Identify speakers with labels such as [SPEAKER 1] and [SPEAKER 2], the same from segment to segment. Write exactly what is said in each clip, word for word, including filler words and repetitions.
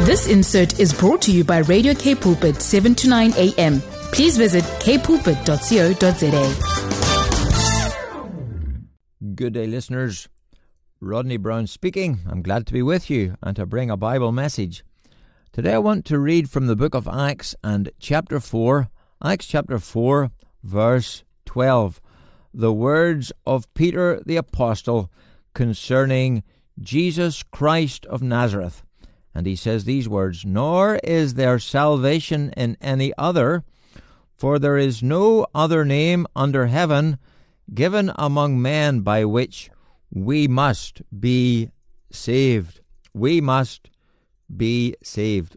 [SPEAKER 1] This insert is brought to you by Radio K Pulpit, seven to nine a.m. Please visit k pulpit dot co dot za.
[SPEAKER 2] Good day, listeners. Rodney Brown speaking. I'm glad to be with you and to bring a Bible message. Today I want to read from the book of Acts and chapter four, Acts chapter four, verse twelve, the words of Peter the Apostle concerning Jesus Christ of Nazareth. And he says these words, "Nor is there salvation in any other, for there is no other name under heaven given among men by which we must be saved." We must be saved.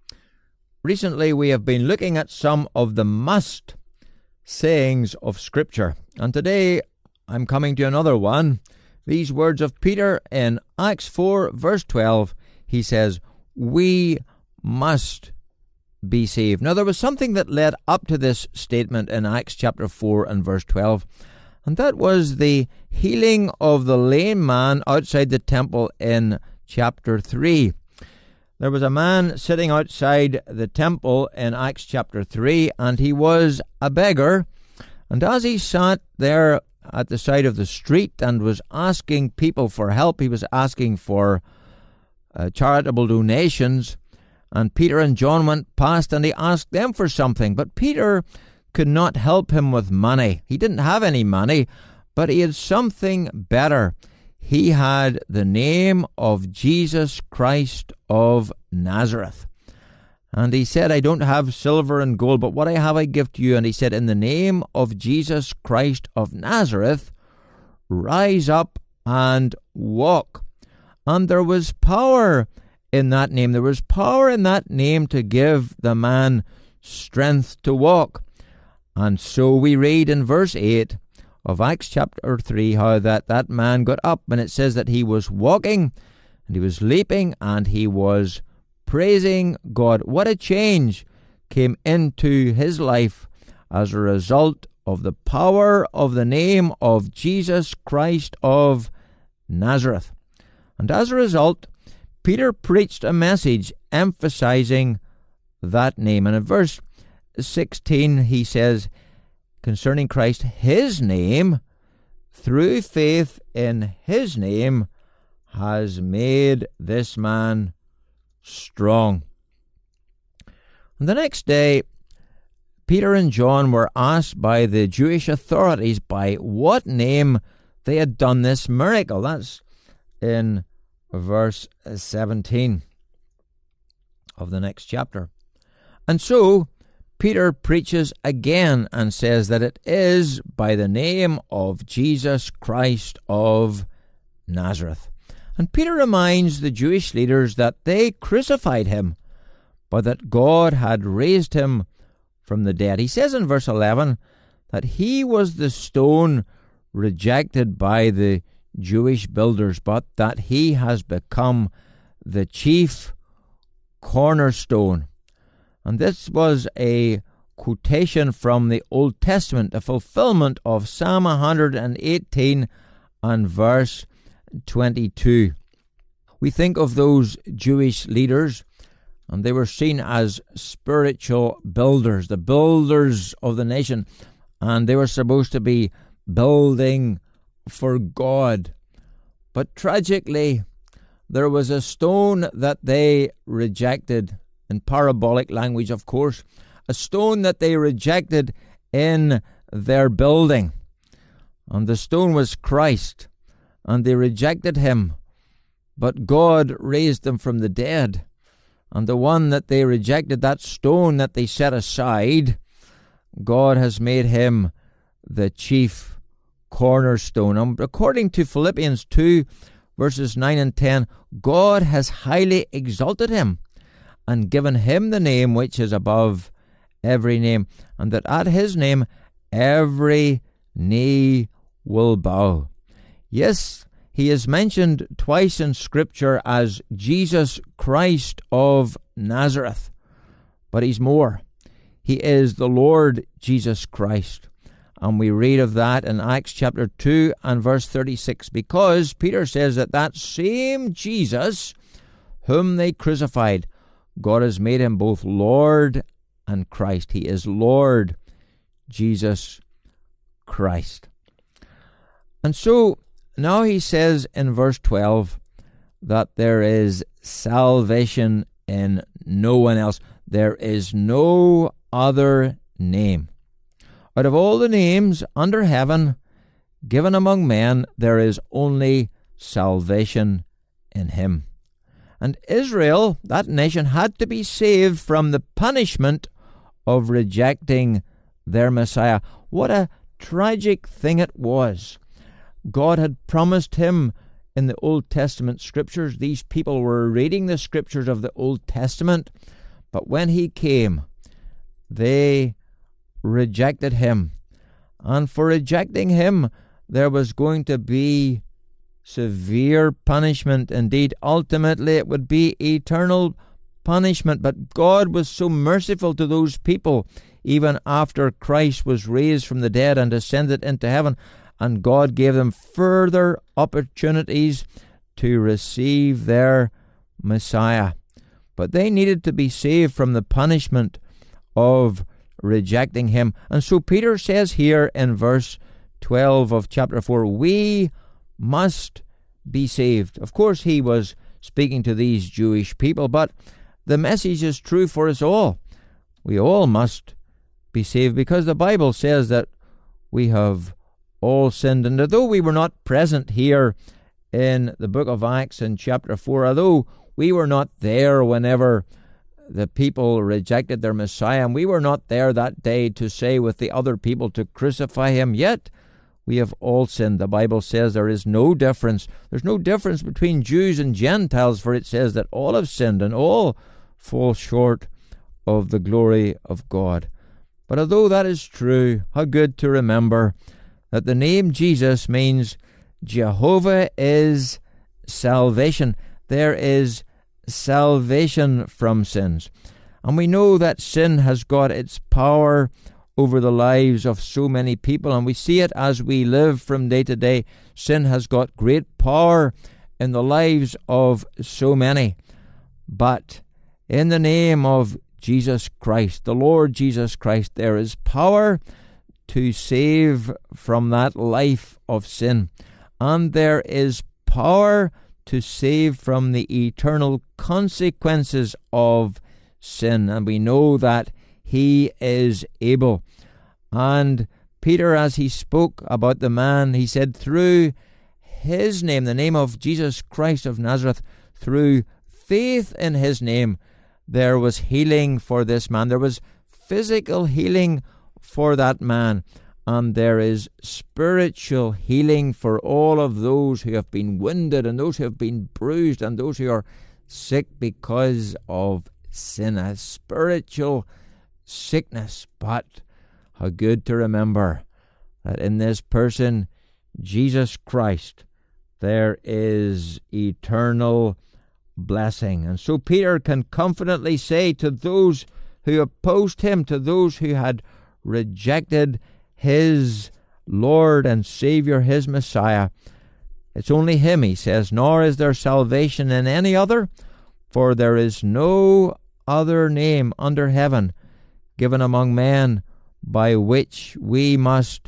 [SPEAKER 2] Recently we have been looking at some of the must sayings of Scripture. And today I'm coming to another one. These words of Peter in Acts four, verse twelve. He says, we must be saved. Now, there was something that led up to this statement in Acts chapter four and verse twelve, and that was the healing of the lame man outside the temple in chapter three. There was a man sitting outside the temple in Acts chapter three, and he was a beggar, and as he sat there at the side of the street and was asking people for help, he was asking for Uh, charitable donations, and Peter and John went past and he asked them for something, but Peter could not help him with money. He didn't have any money, but he had something better. He had the name of Jesus Christ of Nazareth. And he said, I don't have silver and gold, but what I have I give to you. And he said, in the name of Jesus Christ of Nazareth, rise up and walk. And there was power in that name. There was power in that name to give the man strength to walk. And so we read in verse eight of Acts chapter three how that, that man got up, and it says that he was walking, and he was leaping, and he was praising God. What a change came into his life as a result of the power of the name of Jesus Christ of Nazareth. And as a result, Peter preached a message emphasizing that name. And in verse sixteen, he says, concerning Christ, his name, through faith in his name, has made this man strong. And the next day, Peter and John were asked by the Jewish authorities by what name they had done this miracle. That's in verse seventeen of the next chapter. And so Peter preaches again and says that it is by the name of Jesus Christ of Nazareth. And Peter reminds the Jewish leaders that they crucified him, but that God had raised him from the dead. He says in verse eleven that he was the stone rejected by the Jewish builders, but that he has become the chief cornerstone. And this was a quotation from the Old Testament, a fulfillment of Psalm one hundred eighteen and verse twenty-two. We think of those Jewish leaders, and they were seen as spiritual builders, the builders of the nation, and they were supposed to be building for God. But tragically, there was a stone that they rejected, in parabolic language, of course, a stone that they rejected in their building. And the stone was Christ, and they rejected him. But God raised him from the dead. And the one that they rejected, that stone that they set aside, God has made him the chief cornerstone. And according to Philippians two, verses nine and ten, God has highly exalted him and given him the name which is above every name, and that at his name every knee will bow. Yes, he is mentioned twice in Scripture as Jesus Christ of Nazareth, but he's more. He is the Lord Jesus Christ. And we read of that in Acts chapter two and verse thirty-six, because Peter says that that same Jesus whom they crucified God has made him both Lord and Christ. He is Lord Jesus Christ. And so now he says in verse twelve that there is salvation in no one else. There is no other name. Out of all the names under heaven given among men, there is only salvation in him. And Israel, that nation, had to be saved from the punishment of rejecting their Messiah. What a tragic thing it was. God had promised him in the Old Testament scriptures. These people were reading the scriptures of the Old Testament, but when he came, they rejected him. And for rejecting him, there was going to be severe punishment. Indeed, ultimately it would be eternal punishment. But God was so merciful to those people, even after Christ was raised from the dead and ascended into heaven, and God gave them further opportunities to receive their Messiah. But they needed to be saved from the punishment of rejecting him. And so Peter says here in verse twelve of chapter four, we must be saved. Of course, he was speaking to these Jewish people, but the message is true for us all. We all must be saved, because the Bible says that we have all sinned. And although we were not present here in the book of Acts in chapter four, although we were not there whenever the people rejected their Messiah, and we were not there that day to say with the other people to crucify him, yet we have all sinned. The Bible says there is no difference. There's no difference between Jews and Gentiles, for it says that all have sinned and all fall short of the glory of God. But although that is true, how good to remember that the name Jesus means Jehovah is salvation. There is salvation from sins. And we know that sin has got its power over the lives of so many people, and we see it as we live from day to day. Sin has got great power in the lives of so many. But in the name of Jesus Christ, the Lord Jesus Christ, there is power to save from that life of sin. And there is power to save from the eternal consequences of sin. And we know that he is able. And Peter, as he spoke about the man, he said, through his name, the name of Jesus Christ of Nazareth, through faith in his name, there was healing for this man. There was physical healing for that man. And there is spiritual healing for all of those who have been wounded and those who have been bruised and those who are sick because of sin. A spiritual sickness. But how good to remember that in this person, Jesus Christ, there is eternal blessing. And so Peter can confidently say to those who opposed him, to those who had rejected his Lord and Savior, his Messiah, it's only him, he says, nor is there salvation in any other, for there is no other name under heaven given among men by which we must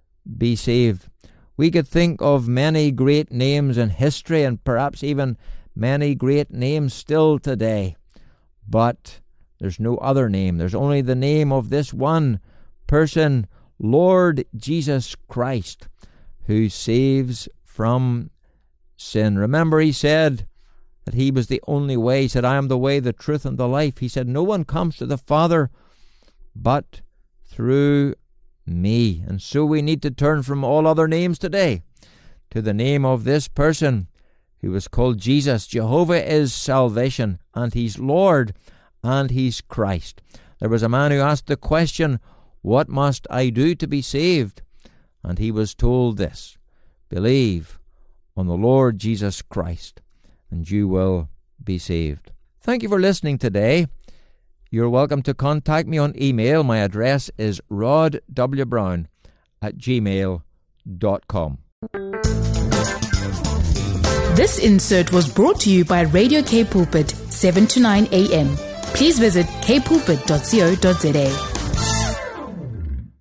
[SPEAKER 2] be saved. We could think of many great names in history and perhaps even many great names still today, but there's no other name. There's only the name of this one person, Lord Jesus Christ, who saves from sin. Remember, he said that he was the only way. He said, I am the way, the truth, and the life. He said, no one comes to the Father but through me. And so we need to turn from all other names today to the name of this person who was called Jesus. Jehovah is salvation, and he's Lord, and he's Christ. There was a man who asked the question, what must I do to be saved? And he was told this, believe on the Lord Jesus Christ, and you will be saved. Thank you for listening today. You're welcome to contact me on email. My address is rod w brown at gmail dot com.
[SPEAKER 1] This insert was brought to you by Radio K Pulpit, seven to nine a.m. please visit k pulpit dot co dot za.